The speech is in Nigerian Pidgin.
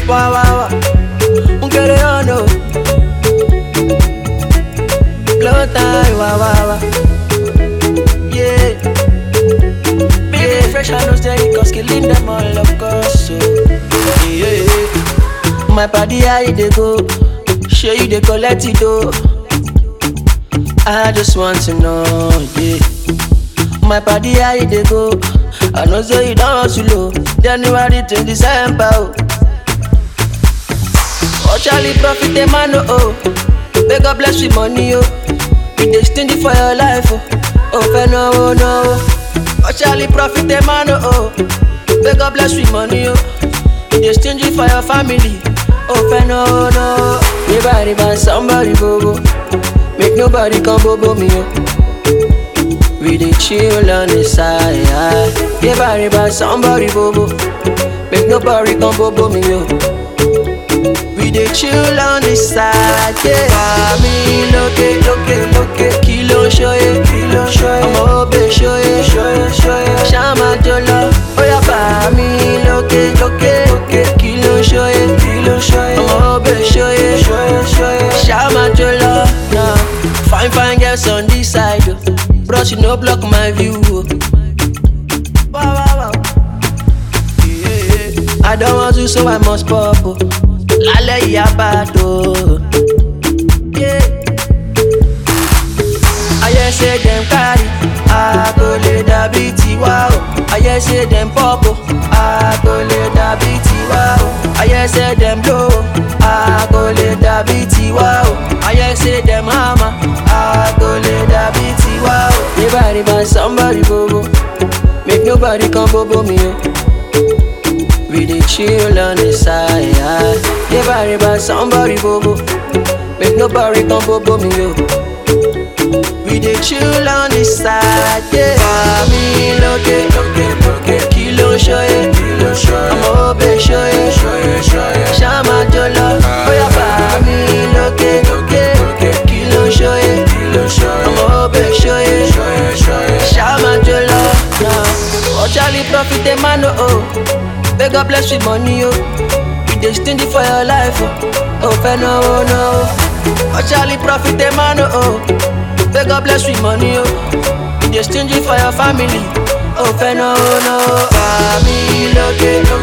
Wow, wow, wow. Get it on, no. Blow time, wow, wow, wow. Yeah. Baby, fresh and no steady, cause killing them all, of course. So, yeah. My body, how they go? Show you they collect it, though. I just want to know, yeah. My body, how they go? I know say you don't hustle low. January to December, oh. Oh, Charlie profit the man, oh. May God bless with money, oh. Be dey stingy for your life, oh. Oh, no, oh, no. Oh, Charlie profit the man, oh. May God bless with money, oh. Be dey stingy for your family. Oh, no, no. Everybody buy somebody, bobo. Make nobody come bobo me, oh. We dey chill on the side. Everybody buy somebody, bobo. Make nobody come bobo me, yo. We dey chill on the side, yeah. Me loke, kilo shoye, I'ma obey shoye, Shama jolo, oya ba me loke, kilo shoye, I'ma obey shoye, Shama jolo. Nah, fine girls on this side, oh. Bros, you no block my view. Wow, wow, wow. Yeah. I don't want to, so I must pop. Lale ya bado. Yeah. I say them carry. I go le da biti wow. I say them pop. I go le da biti wow. I say them blow. I go le da biti wow. I say them hammer. I go le da biti wow. Everybody buy somebody, bobo. Make nobody come bobo me, yo. We dey chill on the side. Everybody buy somebody, bobo. Make nobody come bobo me, yo. We dey chill on the side, yeah. Me loke, kilo shoye, I'ma obey shoye, Shama jolo, oya ba me loke, kilo shoye, I'ma obey shoye, Shama jolo. Oh, Charlie profit the man, oh. May God bless with money, oh. We dey stingy for your life, oh. Oh, no. Oh, Charlie profit the man, oh. May God bless with money, oh. We dey stingy for your family. Oh, no. Me loke,